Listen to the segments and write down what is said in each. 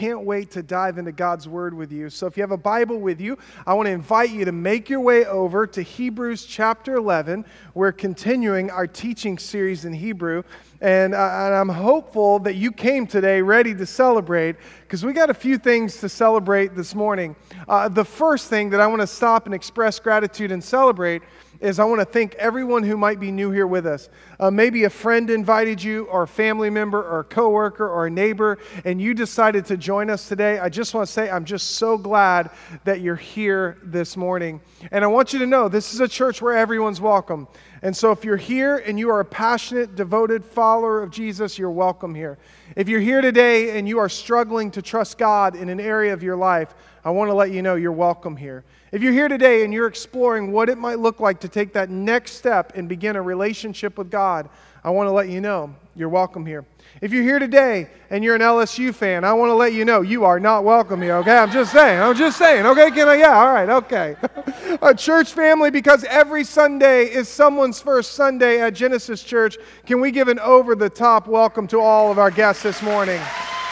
Can't wait to dive into God's Word with you. So if you have a Bible with you, I want to invite you to make your way over to Hebrews chapter 11. We're continuing our teaching series in Hebrew, and I'm hopeful that you came today ready to celebrate, because we got a few things to celebrate this morning. The first thing that I want to stop and express gratitude and celebrate is I want to thank everyone who might be new here with us. Maybe a friend invited you, or a family member, or a coworker, or a neighbor, and you decided to join us today. I just want to say I'm just so glad that you're here this morning. And I want you to know this is a church where everyone's welcome. And so if you're here and you are a passionate, devoted follower of Jesus, you're welcome here. If you're here today and you are struggling to trust God in an area of your life, I want to let you know you're welcome here. If you're here today and you're exploring what it might look like to take that next step and begin a relationship with God, I want to let you know you're welcome here. If you're here today and you're an LSU fan, I want to let you know you are not welcome here, okay? I'm just saying, okay? All right, okay. A church family, because every Sunday is someone's first Sunday at Genesis Church, can we give an over-the-top welcome to all of our guests this morning?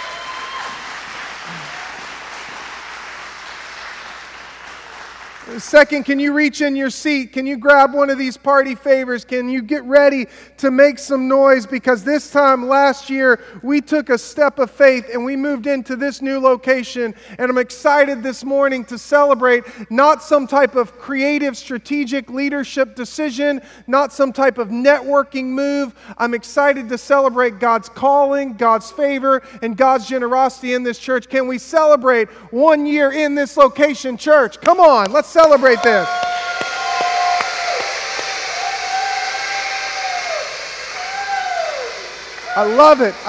Second, can you reach in your seat? Can you grab one of these party favors? Can you get ready to make some noise? Because this time last year, we took a step of faith and we moved into this new location. And I'm excited this morning to celebrate not some type of creative, strategic leadership decision, not some type of networking move. I'm excited to celebrate God's calling, God's favor, and God's generosity in this church. Can we celebrate 1 year in this location, church? Come on, let's celebrate this. I love it.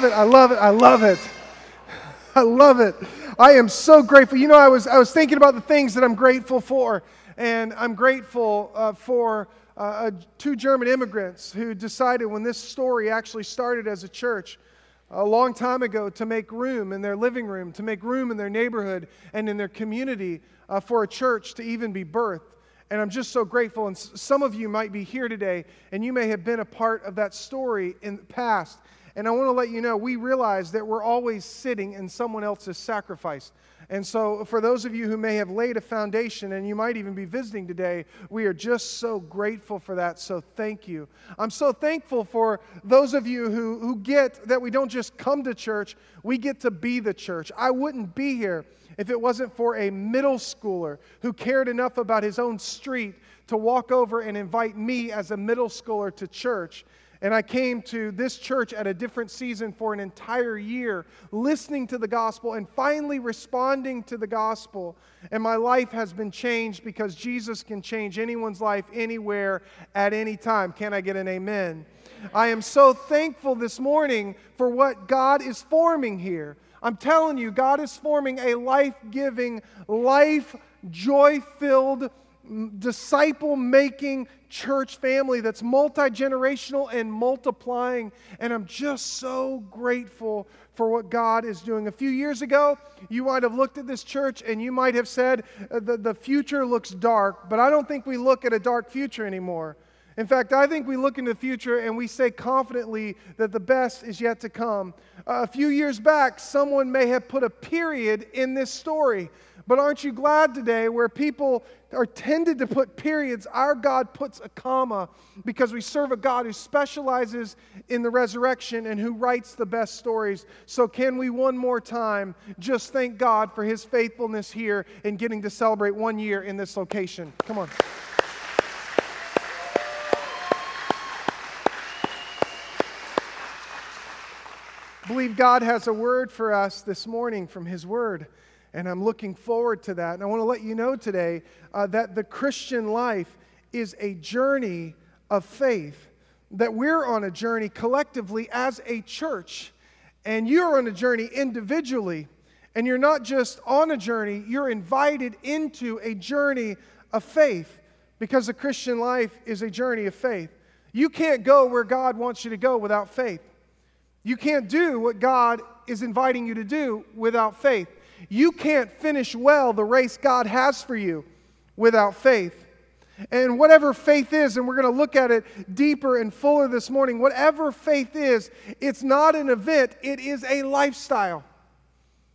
I am so grateful. You know, I was thinking about the things that I'm grateful for, and I'm grateful for two German immigrants who decided, when this story actually started as a church a long time ago, to make room in their living room, to make room in their neighborhood and in their community for a church to even be birthed. And I'm just so grateful. And some of you might be here today, and you may have been a part of that story in the past. And I want to let you know, we realize that we're always sitting in someone else's sacrifice. And so for those of you who may have laid a foundation, and you might even be visiting today, we are just so grateful for that. So thank you. I'm so thankful for those of you who get that we don't just come to church, we get to be the church. I wouldn't be here if it wasn't for a middle schooler who cared enough about his own street to walk over and invite me as a middle schooler to church. And I came to this church at a different season for an entire year, listening to the gospel and finally responding to the gospel. And my life has been changed, because Jesus can change anyone's life anywhere at any time. Can I get an amen? I am so thankful this morning for what God is forming here. I'm telling you, God is forming a life-giving, joy-filled, disciple-making church family that's multi-generational and multiplying. And I'm just so grateful for what God is doing. A few years ago, you might have looked at this church and you might have said, the future looks dark, but I don't think we look at a dark future anymore. In fact, I think we look into the future and we say confidently that the best is yet to come. A few years back, someone may have put a period in this story. But aren't you glad today, where people are tended to put periods, our God puts a comma, because we serve a God who specializes in the resurrection and who writes the best stories. So can we one more time just thank God for His faithfulness here in getting to celebrate 1 year in this location? Come on. I believe God has a word for us this morning from His Word, and I'm looking forward to that. And I want to let you know today that the Christian life is a journey of faith, that we're on a journey collectively as a church, and you're on a journey individually. And you're not just on a journey, you're invited into a journey of faith, because the Christian life is a journey of faith. You can't go where God wants you to go without faith. You can't do what God is inviting you to do without faith. You can't finish well the race God has for you without faith. And whatever faith is, and we're going to look at it deeper and fuller this morning, whatever faith is, it's not an event, it is a lifestyle.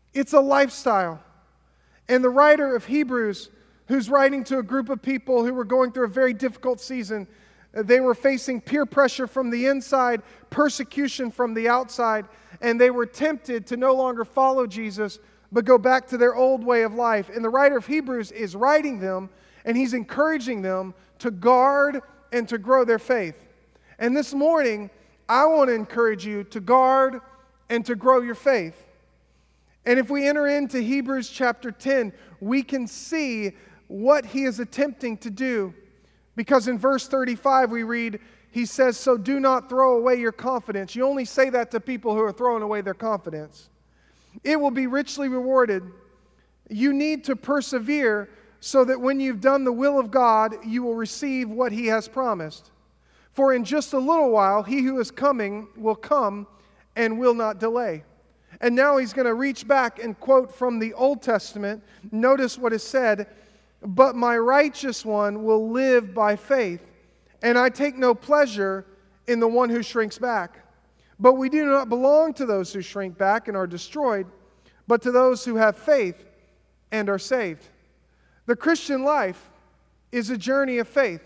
It's a lifestyle. And the writer of Hebrews, who's writing to a group of people who were going through a very difficult season, they were facing peer pressure from the inside, persecution from the outside, and they were tempted to no longer follow Jesus, but go back to their old way of life. And the writer of Hebrews is writing them, and he's encouraging them to guard and to grow their faith. And this morning, I want to encourage you to guard and to grow your faith. And if we enter into Hebrews chapter 10, we can see what he is attempting to do. Because in verse 35 we read, he says, "So do not throw away your confidence." You only say that to people who are throwing away their confidence. "It will be richly rewarded." You need to persevere so that when you've done the will of God, you will receive what he has promised. "For in just a little while, he who is coming will come and will not delay." And now he's going to reach back and quote from the Old Testament. Notice what is said, "But my righteous one will live by faith, and I take no pleasure in the one who shrinks back. But we do not belong to those who shrink back and are destroyed, but to those who have faith and are saved." The Christian life is a journey of faith.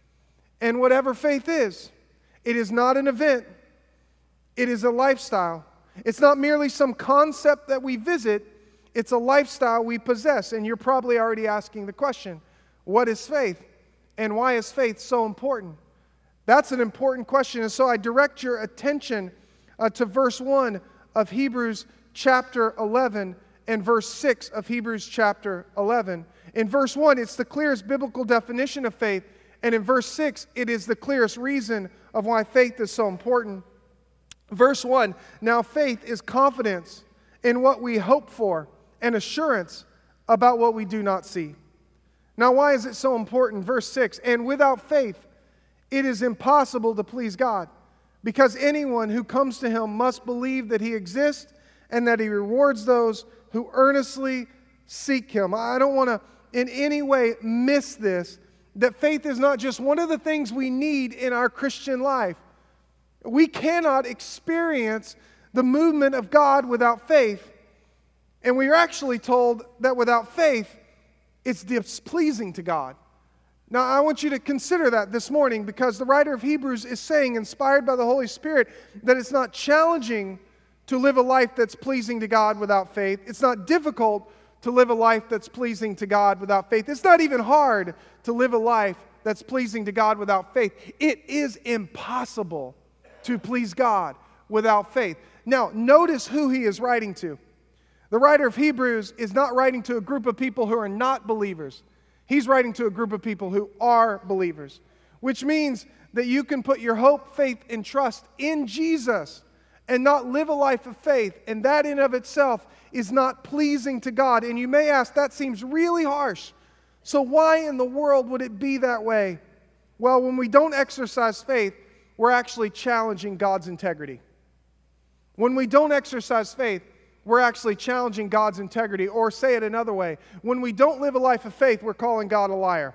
And whatever faith is, it is not an event, it is a lifestyle. It's not merely some concept that we visit, it's a lifestyle we possess. And you're probably already asking the question, what is faith? And why is faith so important? That's an important question. And so I direct your attention to verse 1 of Hebrews chapter 11 and verse 6 of Hebrews chapter 11. In verse 1, it's the clearest biblical definition of faith. And in verse 6, it is the clearest reason of why faith is so important. Verse 1, "Now faith is confidence in what we hope for and assurance about what we do not see." Now why is it so important? Verse 6, "And without faith it is impossible to please God, because anyone who comes to him must believe that he exists and that he rewards those who earnestly seek him." I don't want to in any way miss this, that faith is not just one of the things we need in our Christian life. We cannot experience the movement of God without faith. And we are actually told that without faith, it's displeasing to God. Now, I want you to consider that this morning, because the writer of Hebrews is saying, inspired by the Holy Spirit, that it's not challenging to live a life that's pleasing to God without faith. It's not difficult to live a life that's pleasing to God without faith. It's not even hard to live a life that's pleasing to God without faith. It is impossible to please God without faith. Now, notice who he is writing to. The writer of Hebrews is not writing to a group of people who are not believers. He's writing to a group of people who are believers, which means that you can put your hope, faith, and trust in Jesus and not live a life of faith, and that in of itself is not pleasing to God. And you may ask, that seems really harsh. So why in the world would it be that way? Well, when we don't exercise faith, we're actually challenging God's integrity. When we don't exercise faith, we're actually challenging God's integrity. Or say it another way, when we don't live a life of faith, we're calling God a liar.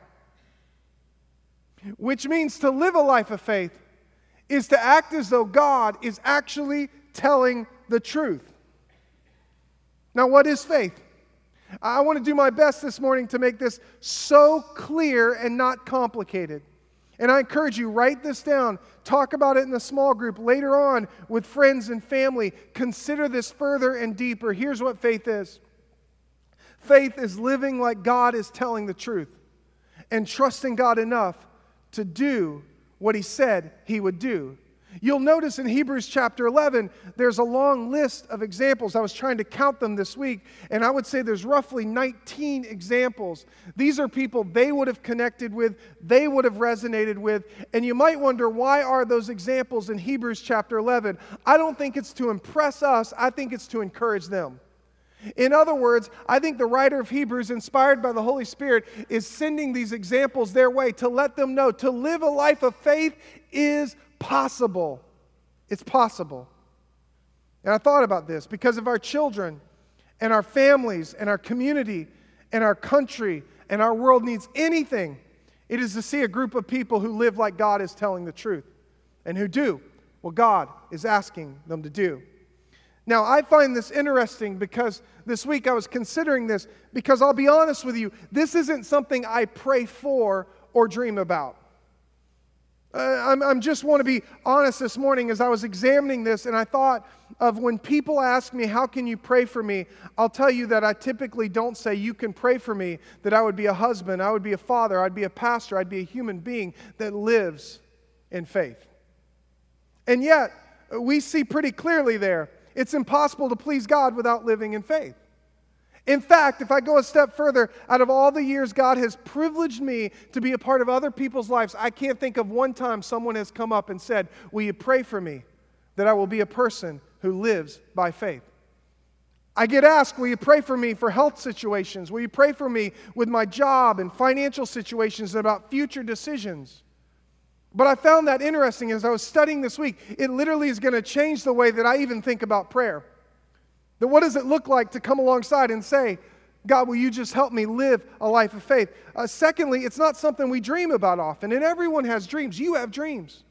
Which means to live a life of faith is to act as though God is actually telling the truth. Now, what is faith? I want to do my best this morning to make this so clear and not complicated. And I encourage you, write this down. Talk about it in the small group later on with friends and family. Consider this further and deeper. Here's what faith is. Faith is living like God is telling the truth and trusting God enough to do what he said he would do. You'll notice in Hebrews chapter 11, there's a long list of examples. I was trying to count them this week, and I would say there's roughly 19 examples. These are people they would have connected with, they would have resonated with, and you might wonder, why are those examples in Hebrews chapter 11? I don't think it's to impress us, I think it's to encourage them. In other words, I think the writer of Hebrews, inspired by the Holy Spirit, is sending these examples their way to let them know to live a life of faith is possible. It's possible. And I thought about this because of our children and our families and our community and our country and our world needs anything, it is to see a group of people who live like God is telling the truth and who do what God is asking them to do. Now, I find this interesting because this week I was considering this, because I'll be honest with you, this isn't something I pray for or dream about. I just want to be honest this morning as I was examining this, and I thought of when people ask me, how can you pray for me? I'll tell you that I typically don't say, you can pray for me, that I would be a husband, I would be a father, I'd be a pastor, I'd be a human being that lives in faith. And yet, we see pretty clearly there, it's impossible to please God without living in faith. In fact, if I go a step further, out of all the years God has privileged me to be a part of other people's lives, I can't think of one time someone has come up and said, will you pray for me that I will be a person who lives by faith? I get asked, will you pray for me for health situations? Will you pray for me with my job and financial situations and about future decisions? But I found that interesting as I was studying this week. It literally is going to change the way that I even think about prayer. That what does it look like to come alongside and say, God, will you just help me live a life of faith? Secondly, it's not something we dream about often, and everyone has dreams. You have dreams.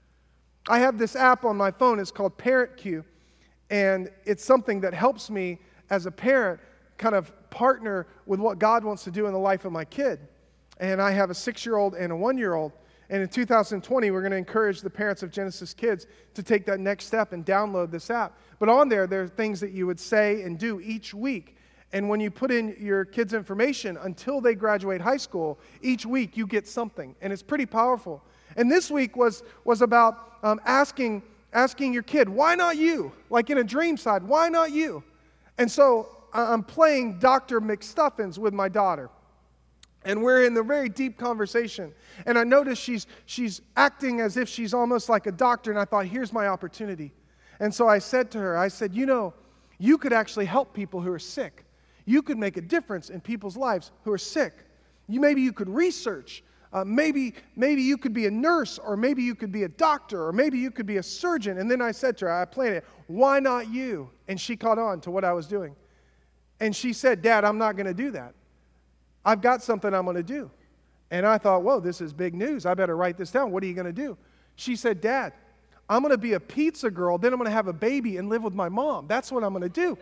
I have this app on my phone. It's called ParentQ, and it's something that helps me as a parent kind of partner with what God wants to do in the life of my kid. And I have a 6-year-old and a 1-year-old. And in 2020, we're going to encourage the parents of Genesis Kids to take that next step and download this app. But on there are things that you would say and do each week. And when you put in your kids' information until they graduate high school, each week you get something. And it's pretty powerful. And this week was about asking your kid, why not you? Like in a dream side, why not you? And so I'm playing Dr. McStuffins with my daughter. And we're in the very deep conversation. And I noticed she's acting as if she's almost like a doctor. And I thought, here's my opportunity. And so I said to her, I said, you could actually help people who are sick. You could make a difference in people's lives who are sick. Maybe you could research. Maybe you could be a nurse, or maybe you could be a doctor, or maybe you could be a surgeon. And then I said to her, I planned it, why not you? And she caught on to what I was doing. And she said, Dad, I'm not going to do that. I've got something I'm going to do. And I thought, whoa, this is big news. I better write this down. What are you going to do? She said, Dad, I'm going to be a pizza girl, then I'm going to have a baby and live with my mom. That's what I'm going to do.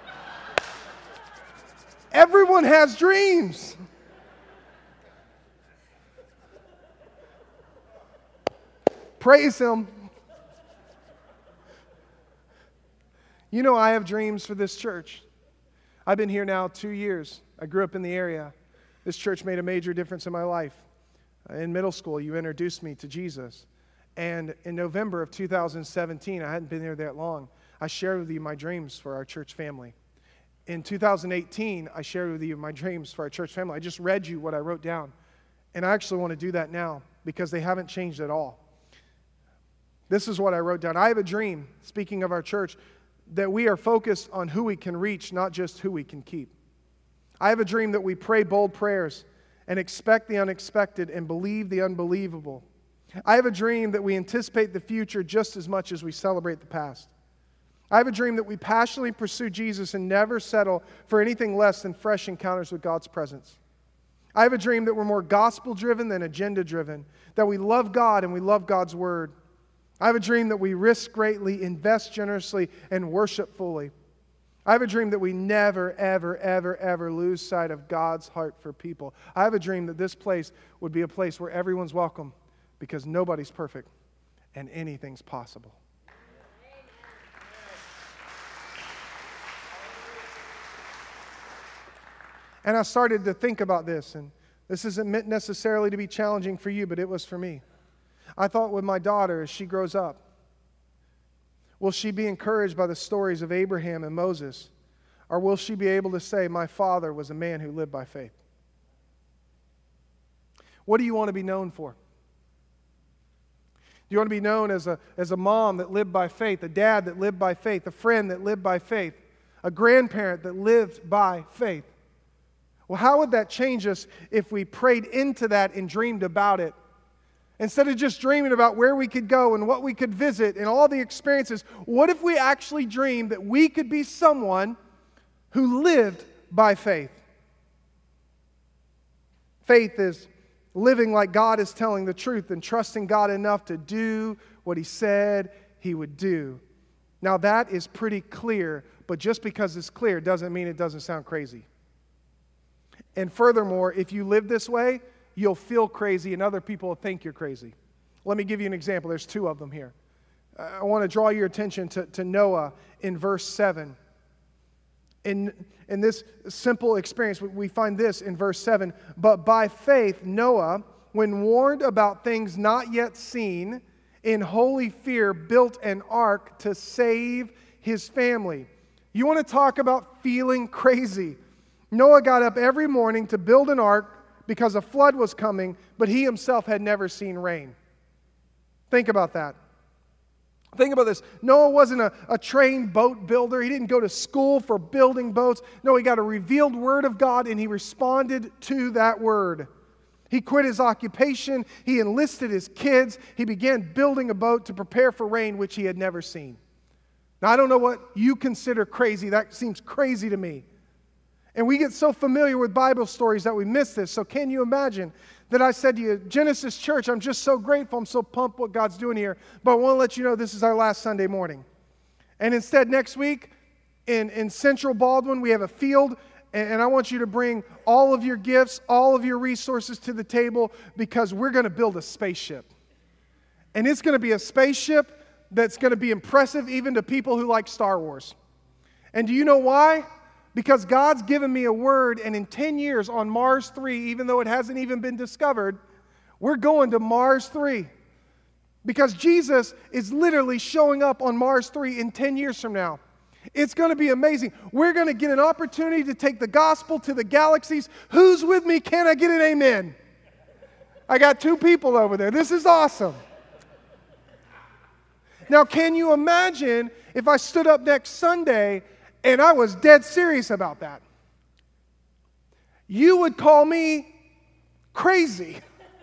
Everyone has dreams. Praise Him. I have dreams for this church. I've been here now 2 years. I grew up in the area. This church made a major difference in my life. In middle school, you introduced me to Jesus. And in November of 2017, I hadn't been there that long, I shared with you my dreams for our church family. In 2018, I shared with you my dreams for our church family. I just read you what I wrote down. And I actually want to do that now because they haven't changed at all. This is what I wrote down. I have a dream, speaking of our church, that we are focused on who we can reach, not just who we can keep. I have a dream that we pray bold prayers and expect the unexpected and believe the unbelievable. I have a dream that we anticipate the future just as much as we celebrate the past. I have a dream that we passionately pursue Jesus and never settle for anything less than fresh encounters with God's presence. I have a dream that we're more gospel-driven than agenda-driven, that we love God and we love God's Word. I have a dream that we risk greatly, invest generously, and worship fully. I have a dream that we never, ever, ever, ever lose sight of God's heart for people. I have a dream that this place would be a place where everyone's welcome because nobody's perfect and anything's possible. And I started to think about this, and this isn't meant necessarily to be challenging for you, but it was for me. I thought with my daughter as she grows up, will she be encouraged by the stories of Abraham and Moses? Or will she be able to say, my father was a man who lived by faith? What do you want to be known for? Do you want to be known as a mom that lived by faith, a dad that lived by faith, a friend that lived by faith, a grandparent that lived by faith? Well, how would that change us if we prayed into that and dreamed about it? Instead of just dreaming about where we could go and what we could visit and all the experiences, what if we actually dreamed that we could be someone who lived by faith? Faith is living like God is telling the truth and trusting God enough to do what He said He would do. Now that is pretty clear, but just because it's clear doesn't mean it doesn't sound crazy. And furthermore, if you live this way, you'll feel crazy and other people will think you're crazy. Let me give you an example. There's two of them here. I want to draw your attention to Noah in verse 7. In this simple experience, we find this in verse 7. But by faith, Noah, when warned about things not yet seen, in holy fear built an ark to save his family. You want to talk about feeling crazy? Noah got up every morning to build an ark because a flood was coming, but he himself had never seen rain. Think about that. Think about this. Noah wasn't a trained boat builder. He didn't go to school for building boats. No, he got a revealed word of God and he responded to that word. He quit his occupation. He enlisted his kids. He began building a boat to prepare for rain, which he had never seen. Now, I don't know what you consider crazy. That seems crazy to me. And we get so familiar with Bible stories that we miss this. So can you imagine that I said to you, Genesis Church, I'm just so grateful. I'm so pumped what God's doing here. But I want to let you know this is our last Sunday morning. And instead, next week in Central Baldwin, we have a field. And I want you to bring all of your gifts, all of your resources to the table because we're going to build a spaceship. And it's going to be a spaceship that's going to be impressive even to people who like Star Wars. And do you know why? Because God's given me a word, and in 10 years on Mars 3, even though it hasn't even been discovered, we're going to Mars 3. Because Jesus is literally showing up on Mars 3 in 10 years from now. It's going to be amazing. We're going to get an opportunity to take the gospel to the galaxies. Who's with me? Can I get an amen? I got 2 people over there. This is awesome. Now, can you imagine if I stood up next Sunday and I was dead serious about that? You would call me crazy.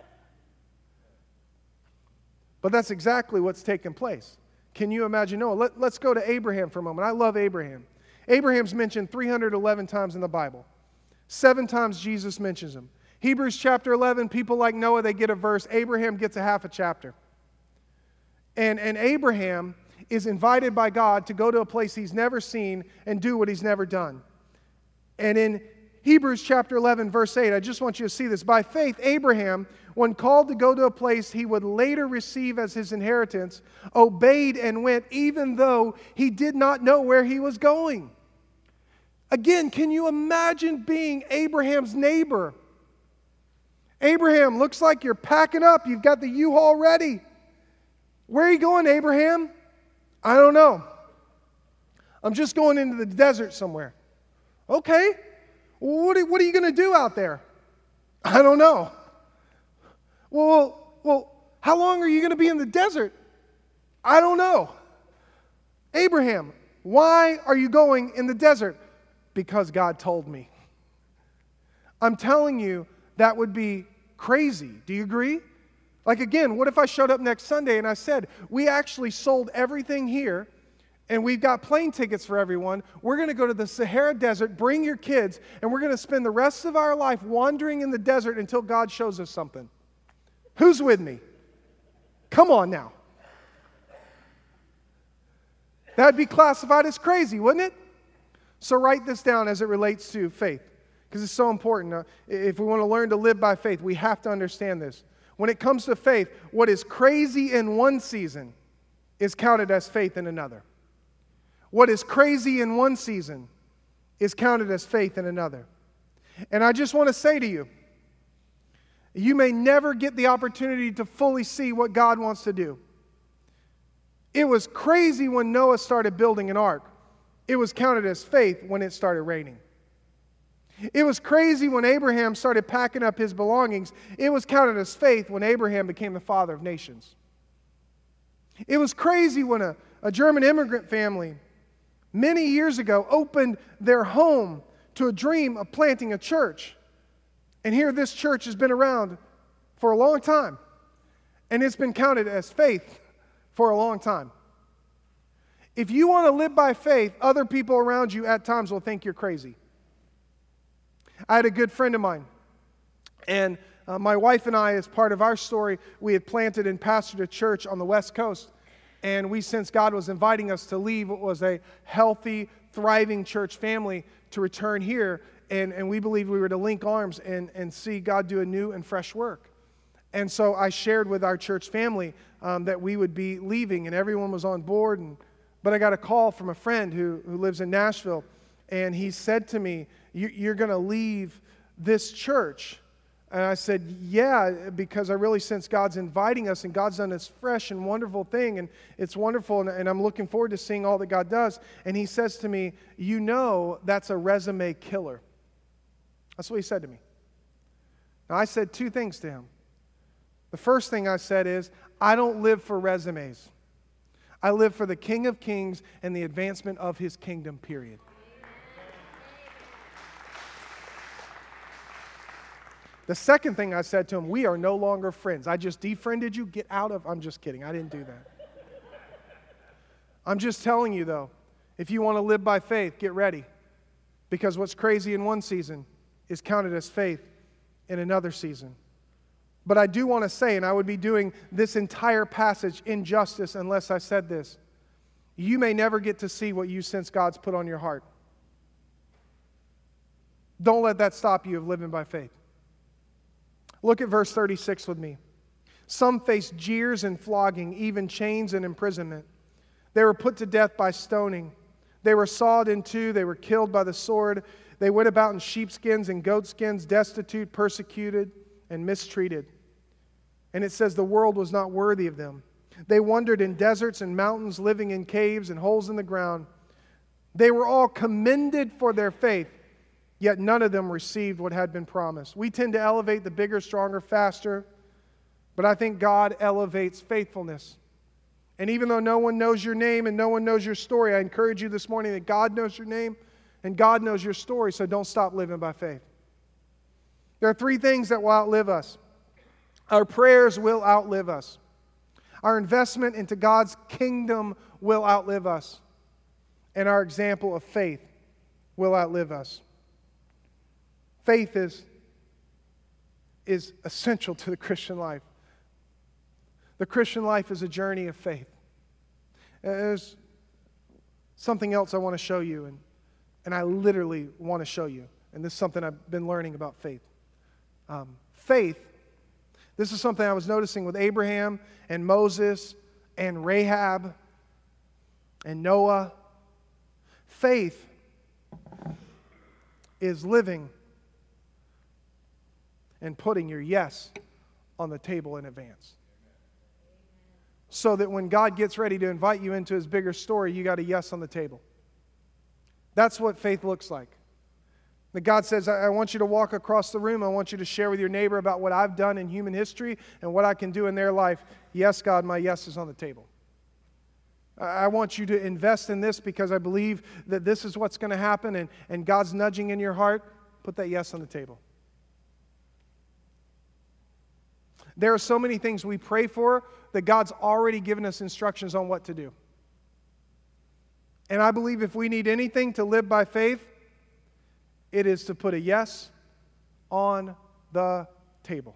But that's exactly what's taken place. Can you imagine Noah? Let's go to Abraham for a moment. I love Abraham. Abraham's mentioned 311 times in the Bible. 7 times Jesus mentions him. Hebrews chapter 11, people like Noah, they get a verse. Abraham gets a half a chapter. And Abraham is invited by God to go to a place he's never seen and do what he's never done. And in Hebrews chapter 11, verse 8, I just want you to see this. By faith, Abraham, when called to go to a place he would later receive as his inheritance, obeyed and went even though he did not know where he was going. Again, can you imagine being Abraham's neighbor? Abraham, looks like you're packing up. You've got the U-Haul ready. Where are you going, Abraham? I don't know. I'm just going into the desert somewhere. Okay. What are you going to do out there? I don't know. Well, how long are you going to be in the desert? I don't know. Abraham, why are you going in the desert? Because God told me. I'm telling you, that would be crazy. Do you agree? Like again, what if I showed up next Sunday and I said, we actually sold everything here and we've got plane tickets for everyone. We're going to go to the Sahara Desert, bring your kids, and we're going to spend the rest of our life wandering in the desert until God shows us something. Who's with me? Come on now. That'd be classified as crazy, wouldn't it? So write this down as it relates to faith, because it's so important. If we want to learn to live by faith, we have to understand this. When it comes to faith, what is crazy in one season is counted as faith in another. What is crazy in one season is counted as faith in another. And I just want to say to you, you may never get the opportunity to fully see what God wants to do. It was crazy when Noah started building an ark. It was counted as faith when it started raining. It was crazy when Abraham started packing up his belongings. It was counted as faith when Abraham became the father of nations. It was crazy when a German immigrant family many years ago opened their home to a dream of planting a church. And here this church has been around for a long time. And it's been counted as faith for a long time. If you want to live by faith, other people around you at times will think you're crazy. I had a good friend of mine, and my wife and I, as part of our story, we had planted and pastored a church on the West Coast. And we sensed God was inviting us to leave what was a healthy, thriving church family to return here. And we believed we were to link arms and see God do a new and fresh work. And so I shared with our church family that we would be leaving, and everyone was on board. But I got a call from a friend who lives in Nashville, and he said to me, "You're going to leave this church?" And I said, "Yeah, because I really sense God's inviting us, and God's done this fresh and wonderful thing, and it's wonderful, and I'm looking forward to seeing all that God does." And he says to me, "You know that's a resume killer." That's what he said to me. Now, I said two things to him. The first thing I said is, I don't live for resumes. I live for the King of Kings and the advancement of His kingdom, period. The second thing I said to him, we are no longer friends. I just defriended you. Get out of... I'm just kidding. I didn't do that. I'm just telling you, though, if you want to live by faith, get ready. Because what's crazy in one season is counted as faith in another season. But I do want to say, and I would be doing this entire passage injustice unless I said this, you may never get to see what you sense God's put on your heart. Don't let that stop you of living by faith. Look at verse 36 with me. Some faced jeers and flogging, even chains and imprisonment. They were put to death by stoning. They were sawed in two. They were killed by the sword. They went about in sheepskins and goatskins, destitute, persecuted, and mistreated. And it says the world was not worthy of them. They wandered in deserts and mountains, living in caves and holes in the ground. They were all commended for their faith, yet none of them received what had been promised. We tend to elevate the bigger, stronger, faster, but I think God elevates faithfulness. And even though no one knows your name and no one knows your story, I encourage you this morning that God knows your name and God knows your story, so don't stop living by faith. There are three things that will outlive us. Our prayers will outlive us. Our investment into God's kingdom will outlive us. And our example of faith will outlive us. Faith is essential to the Christian life. The Christian life is a journey of faith. There's something else I want to show you, and I literally want to show you. And this is something I've been learning about faith. Faith, this is something I was noticing with Abraham and Moses and Rahab and Noah. Faith is living and putting your yes on the table in advance. So that when God gets ready to invite you into His bigger story, you got a yes on the table. That's what faith looks like. That God says, I want you to walk across the room. I want you to share with your neighbor about what I've done in human history and what I can do in their life. Yes, God, my yes is on the table. I want you to invest in this because I believe that this is what's going to happen, and God's nudging in your heart. Put that yes on the table. There are so many things we pray for that God's already given us instructions on what to do. And I believe if we need anything to live by faith, it is to put a yes on the table.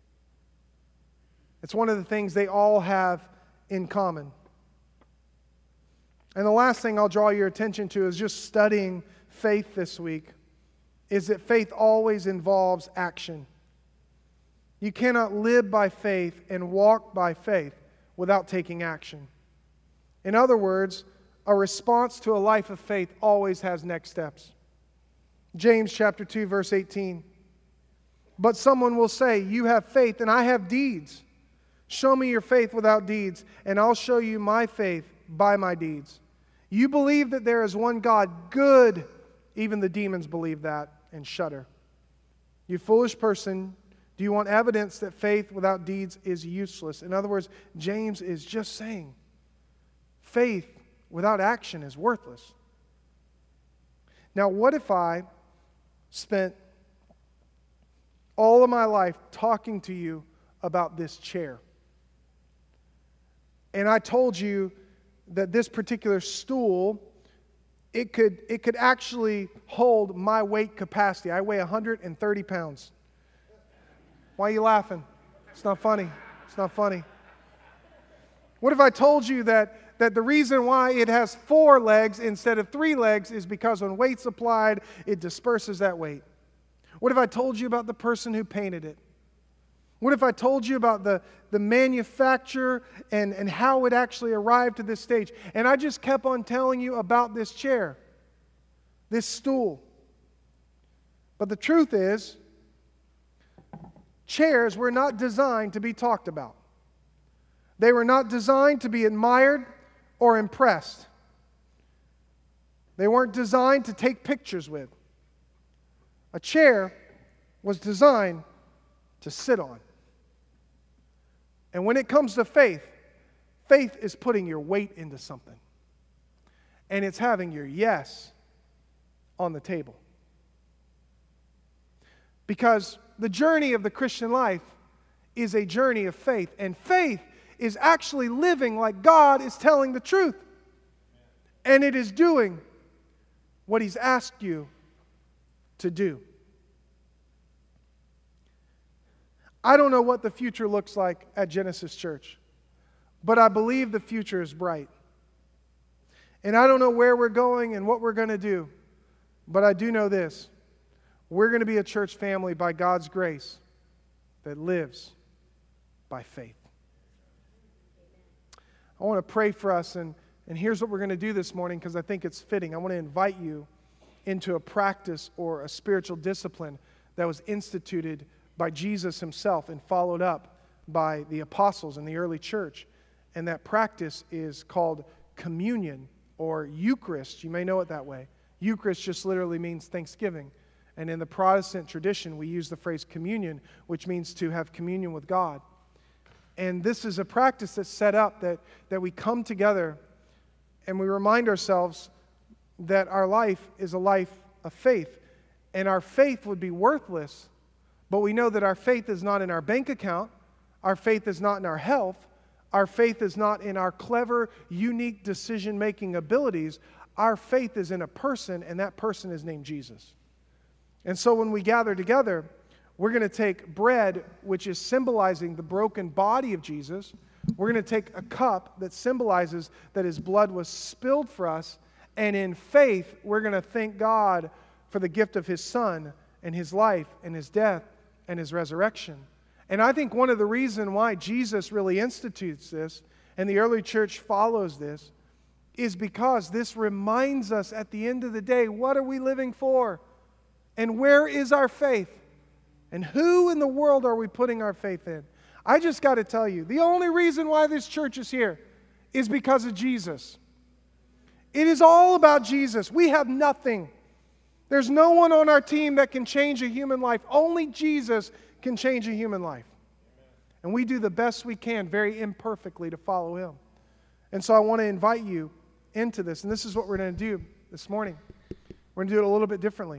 It's one of the things they all have in common. And the last thing I'll draw your attention to is just studying faith this week, is that faith always involves action. You cannot live by faith and walk by faith without taking action. In other words, a response to a life of faith always has next steps. James chapter 2, verse 18. But someone will say, you have faith and I have deeds. Show me your faith without deeds, and I'll show you my faith by my deeds. You believe that there is one God, good. Even the demons believe that and shudder. You foolish person, do you want evidence that faith without deeds is useless? In other words, James is just saying, faith without action is worthless. Now, what if I spent all of my life talking to you about this chair, and I told you that this particular stool, it could actually hold my weight capacity. I weigh 130 pounds. Why are you laughing? It's not funny. It's not funny. What if I told you that the reason why it has 4 legs instead of 3 legs is because when weight's applied, it disperses that weight? What if I told you about the person who painted it? What if I told you about the manufacture and how it actually arrived to this stage? And I just kept on telling you about this chair, this stool. But the truth is, chairs were not designed to be talked about. They were not designed to be admired or impressed. They weren't designed to take pictures with. A chair was designed to sit on. And when it comes to faith, faith is putting your weight into something. And it's having your yes on the table. Because the journey of the Christian life is a journey of faith. And faith is actually living like God is telling the truth. And it is doing what He's asked you to do. I don't know what the future looks like at Genesis Church, but I believe the future is bright. And I don't know where we're going and what we're going to do, but I do know this. We're going to be a church family by God's grace that lives by faith. I want to pray for us, and here's what we're going to do this morning because I think it's fitting. I want to invite you into a practice or a spiritual discipline that was instituted by Jesus Himself and followed up by the apostles in the early church. And that practice is called communion or Eucharist. You may know it that way. Eucharist just literally means thanksgiving. And in the Protestant tradition, we use the phrase communion, which means to have communion with God. And this is a practice that's set up that we come together and we remind ourselves that our life is a life of faith. And our faith would be worthless, but we know that our faith is not in our bank account. Our faith is not in our health. Our faith is not in our clever, unique decision-making abilities. Our faith is in a person, and that person is named Jesus. And so when we gather together, we're going to take bread, which is symbolizing the broken body of Jesus. We're going to take a cup that symbolizes that His blood was spilled for us. And in faith, we're going to thank God for the gift of His Son and His life and His death and His resurrection. And I think one of the reasons why Jesus really institutes this, and the early church follows this, is because this reminds us at the end of the day, what are we living for? And where is our faith? And who in the world are we putting our faith in? I just got to tell you, the only reason why this church is here is because of Jesus. It is all about Jesus. We have nothing. There's no one on our team that can change a human life. Only Jesus can change a human life. And we do the best we can, very imperfectly, to follow Him. And so I want to invite you into this. And this is what we're going to do this morning. We're going to do it a little bit differently.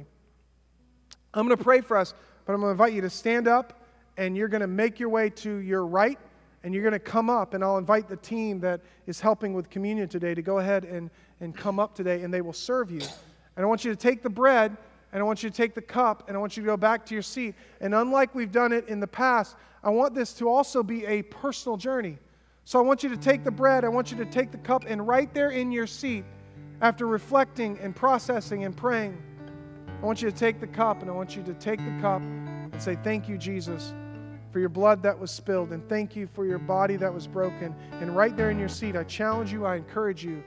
I'm going to pray for us, but I'm going to invite you to stand up, and you're going to make your way to your right, and you're going to come up, and I'll invite the team that is helping with communion today to go ahead and come up today, and they will serve you. And I want you to take the bread, and I want you to take the cup, and I want you to go back to your seat. And unlike we've done it in the past, I want this to also be a personal journey. So I want you to take the bread, I want you to take the cup, and right there in your seat, after reflecting and processing and praying, I want you to take the cup, and I want you to take the cup and say, thank you, Jesus, for your blood that was spilled, and thank you for your body that was broken. And right there in your seat, I challenge you, I encourage you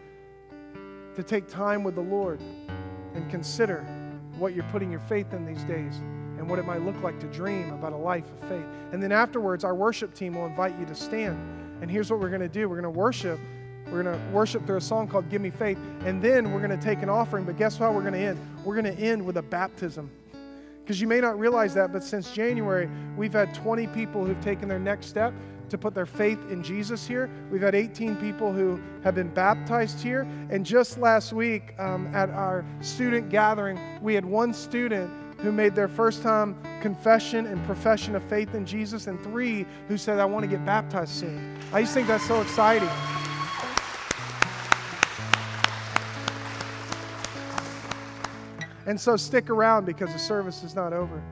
to take time with the Lord and consider what you're putting your faith in these days and what it might look like to dream about a life of faith. And then afterwards, our worship team will invite you to stand. And here's what we're going to do. We're going to worship. We're going to worship through a song called Give Me Faith. And then we're going to take an offering. But guess how we're going to end? We're going to end with a baptism. Because you may not realize that, but since January, we've had 20 people who've taken their next step to put their faith in Jesus here. We've had 18 people who have been baptized here. And just last week at our student gathering, we had one student who made their first time confession and profession of faith in Jesus, and 3 who said, I want to get baptized soon. I just think that's so exciting. And so stick around because the service is not over.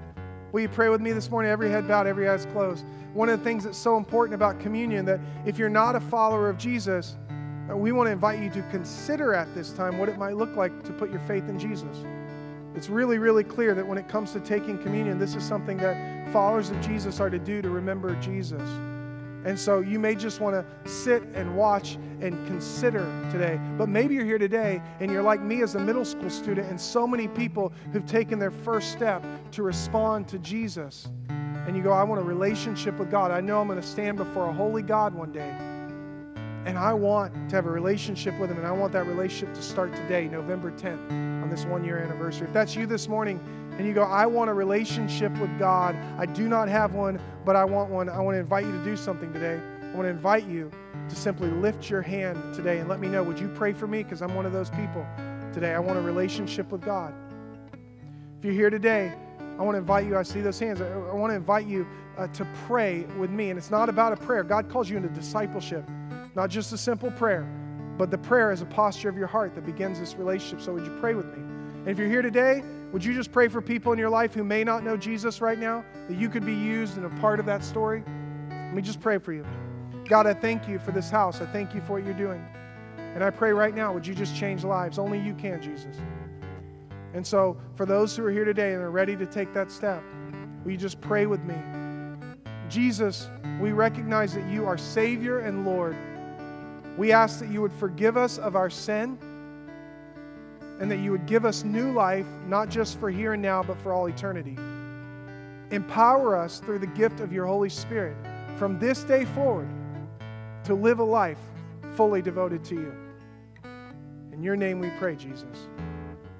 Will you pray with me this morning? Every head bowed, every eyes closed. One of the things that's so important about communion, that if you're not a follower of Jesus, we want to invite you to consider at this time what it might look like to put your faith in Jesus. It's really, really clear that when it comes to taking communion, this is something that followers of Jesus are to do to remember Jesus. And so you may just want to sit and watch and consider today. But maybe you're here today and you're like me as a middle school student and so many people who've taken their first step to respond to Jesus. And you go, I want a relationship with God. I know I'm going to stand before a holy God one day. And I want to have a relationship with Him. And I want that relationship to start today, November 10th, on this one-year anniversary. If that's you this morning, and you go, I want a relationship with God. I do not have one, but I want one. I want to invite you to do something today. I want to invite you to simply lift your hand today and let me know, would you pray for me? Because I'm one of those people today. I want a relationship with God. If you're here today, I want to invite you. I see those hands. I want to invite you to pray with me. And it's not about a prayer. God calls you into discipleship. Not just a simple prayer, but the prayer is a posture of your heart that begins this relationship. So would you pray with me? And if you're here today, would you just pray for people in your life who may not know Jesus right now, that you could be used in a part of that story? Let me just pray for you. God, I thank you for this house. I thank you for what you're doing. And I pray right now, would you just change lives? Only you can, Jesus. And so for those who are here today and are ready to take that step, will you just pray with me? Jesus, we recognize that you are Savior and Lord. We ask that you would forgive us of our sin and that you would give us new life, not just for here and now, but for all eternity. Empower us through the gift of your Holy Spirit from this day forward to live a life fully devoted to you. In your name we pray, Jesus.